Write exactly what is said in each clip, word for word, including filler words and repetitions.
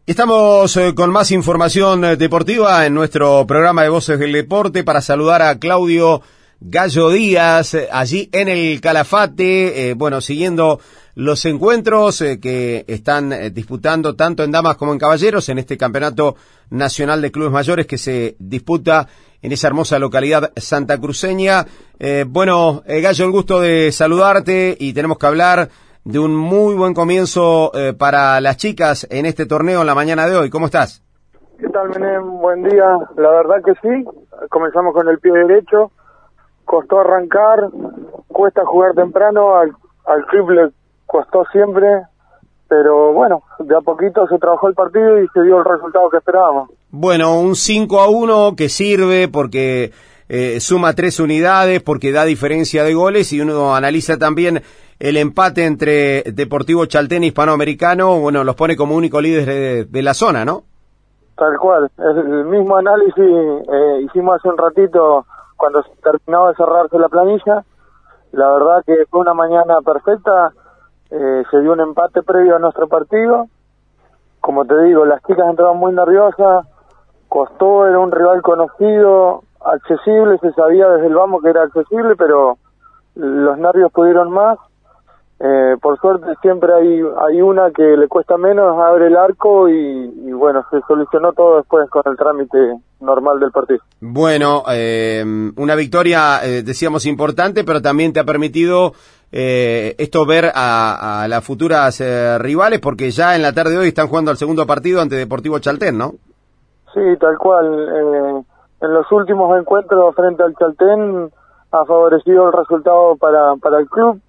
Estamos eh, con más información eh, deportiva en nuestro programa de Voces del Deporte para saludar a Claudio Gallo Díaz, eh, allí en el Calafate, eh, bueno, siguiendo los encuentros eh, que están eh, disputando tanto en damas como en caballeros en este Campeonato Nacional de Clubes Mayores que se disputa en esa hermosa localidad santacruceña. Eh, bueno, eh, Gallo, el gusto de saludarte y tenemos que hablar de un muy buen comienzo eh, para las chicas en este torneo en la mañana de hoy. ¿Cómo estás? ¿Qué tal, Menem? Buen día. La verdad que sí, comenzamos con el pie derecho, costó arrancar, cuesta jugar temprano, al, al club le costó siempre, pero bueno, de a poquito se trabajó el partido y se dio el resultado que esperábamos. Bueno, un cinco a uno que sirve porque eh, suma tres unidades, porque da diferencia de goles y uno analiza también el empate entre Deportivo Chaltén y Hispanoamericano, bueno, los pone como único líder de, de la zona, ¿no? Tal cual, el mismo análisis eh, hicimos hace un ratito cuando se terminaba de cerrarse la planilla. La verdad que fue una mañana perfecta, eh, se dio un empate previo a nuestro partido. Como te digo, las chicas entraban muy nerviosas, costó, era un rival conocido, accesible, se sabía desde el vamos que era accesible, pero los nervios pudieron más. Eh, por suerte siempre hay hay una que le cuesta menos, abre el arco y, y bueno, se solucionó todo después con el trámite normal del partido. Bueno, eh, una victoria, eh, decíamos, importante, pero también te ha permitido eh, esto ver a, a las futuras eh, rivales, porque ya en la tarde de hoy están jugando el segundo partido ante Deportivo Chaltén, ¿no? Sí, tal cual. Eh, en los últimos encuentros frente al Chaltén ha favorecido el resultado para, para el club.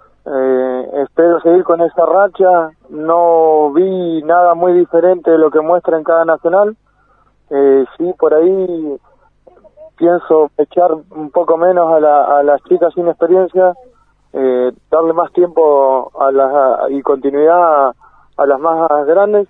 Eh, espero seguir con esa racha. No vi nada muy diferente de lo que muestra en cada nacional. Eh, sí, por ahí pienso echar un poco menos a, la, a las chicas sin experiencia, eh, darle más tiempo a las, a, y continuidad a, a las más grandes,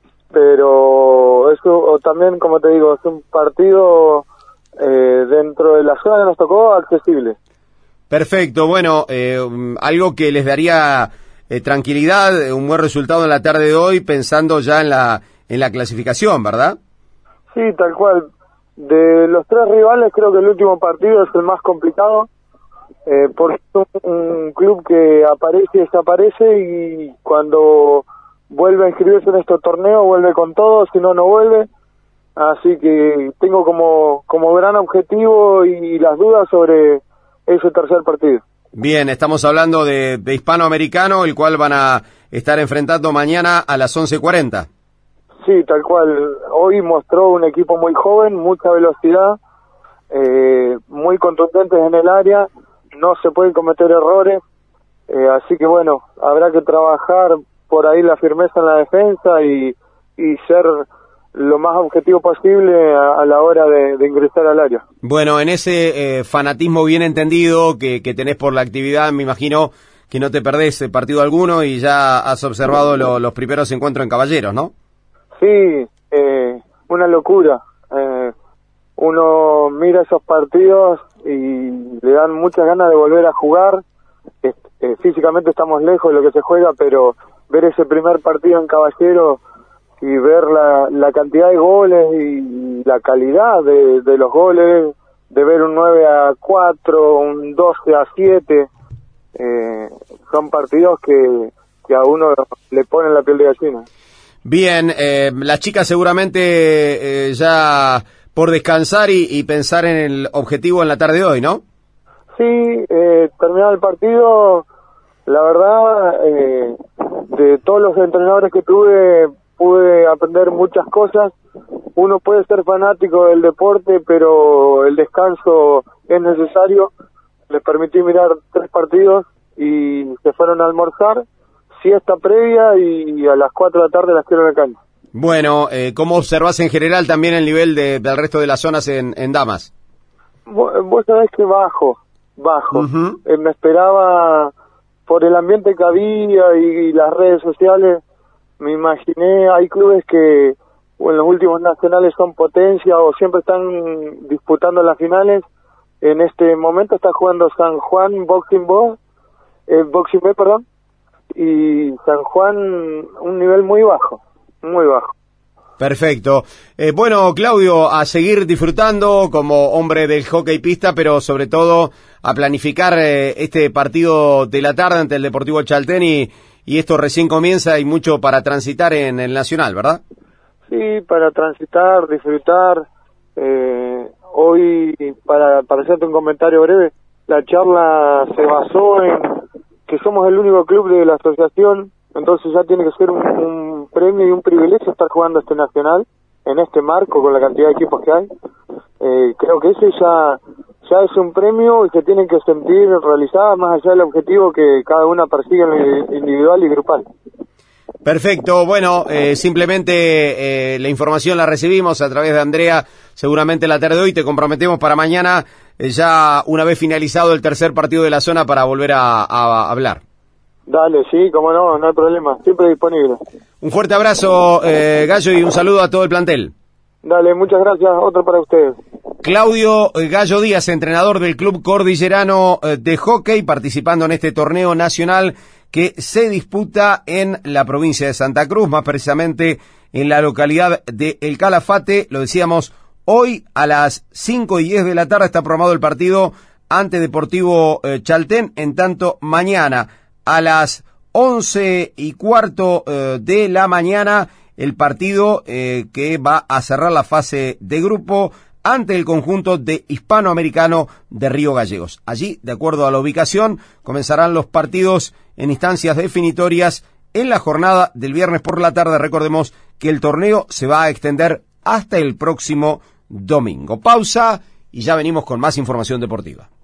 pero eso también, como te digo, es un partido eh, dentro de la zona que nos tocó accesible. Perfecto, bueno, eh, algo que les daría eh, tranquilidad, un buen resultado en la tarde de hoy, pensando ya en la en la clasificación, ¿verdad? Sí, tal cual. De los tres rivales, creo que el último partido es el más complicado, eh, porque es un, un club que aparece y desaparece, y cuando vuelve a inscribirse en estos torneos, vuelve con todo, si no, no vuelve. Así que tengo como, como gran objetivo y las dudas sobre ese tercer partido. Bien, estamos hablando de, de Hispanoamericano, el cual van a estar enfrentando mañana a las once cuarenta. Sí, tal cual. Hoy mostró un equipo muy joven, mucha velocidad, eh, muy contundentes en el área, no se pueden cometer errores, eh, así que bueno, habrá que trabajar por ahí la firmeza en la defensa y, y ser lo más objetivo posible a, a la hora de, de ingresar al área. Bueno, en ese eh, fanatismo bien entendido que, que tenés por la actividad, me imagino que no te perdés partido alguno y ya has observado lo, los primeros encuentros en caballeros, ¿no? Sí, eh, una locura. Eh, uno mira esos partidos y le dan muchas ganas de volver a jugar. Eh, eh, físicamente estamos lejos de lo que se juega, pero ver ese primer partido en caballero y ver la, la cantidad de goles y la calidad de, de los goles, de ver un nueve a cuatro, un doce a siete, eh, son partidos que, que a uno le ponen la piel de gallina. Bien, eh, las chicas seguramente eh, ya por descansar y, y pensar en el objetivo en la tarde de hoy, ¿no? Sí, eh, terminado el partido, la verdad, eh, de todos los entrenadores que tuve, pude aprender muchas cosas. Uno puede ser fanático del deporte, pero el descanso es necesario. Les permití mirar tres partidos y se fueron a almorzar, siesta previa, y a las cuatro de la tarde las quiero en la cancha. Bueno, eh, ¿cómo observás en general también el nivel de, del resto de las zonas en, en damas? Vos, vos sabés que bajo, bajo. Uh-huh. Eh, me esperaba, por el ambiente que había y, y las redes sociales, me imaginé, hay clubes que o en los últimos nacionales son potencia o siempre están disputando las finales. En este momento está jugando San Juan Boxing Bo, eh, Boxing B, perdón, y San Juan un nivel muy bajo, muy bajo. Perfecto. Eh, bueno, Claudio, a seguir disfrutando como hombre del hockey pista, pero sobre todo a planificar eh, este partido de la tarde ante el Deportivo Chaltén y, y esto recién comienza, hay mucho para transitar en el Nacional, ¿verdad? Sí, para transitar, disfrutar. Eh, hoy, para, para hacerte un comentario breve, la charla se basó en que somos el único club de la asociación, entonces ya tiene que ser un, un premio y un privilegio estar jugando este Nacional en este marco con la cantidad de equipos que hay. Eh, creo que ese ya ya es un premio y se tienen que sentir realizadas más allá del objetivo que cada una persigue en lo individual y grupal. Perfecto, bueno, eh, simplemente eh, la información la recibimos a través de Andrea, seguramente la tarde de hoy, te comprometemos para mañana, eh, ya una vez finalizado el tercer partido de la zona, para volver a, a, a hablar. Dale, sí, como no, no hay problema, siempre disponible. Un fuerte abrazo, eh, Gallo, y un saludo a todo el plantel. Dale, muchas gracias, otro para ustedes. Claudio Gallo Díaz, entrenador del Club Cordillerano de Hockey, participando en este torneo nacional que se disputa en la provincia de Santa Cruz, más precisamente en la localidad de El Calafate. Lo decíamos, hoy a las cinco y diez de la tarde está programado el partido ante Deportivo eh, Chaltén, en tanto mañana a las once y cuarto eh, de la mañana el partido eh, que va a cerrar la fase de grupo ante el conjunto de Hispanoamericano de Río Gallegos. Allí, de acuerdo a la ubicación, comenzarán los partidos en instancias definitorias en la jornada del viernes por la tarde. Recordemos que el torneo se va a extender hasta el próximo domingo. Pausa y ya venimos con más información deportiva.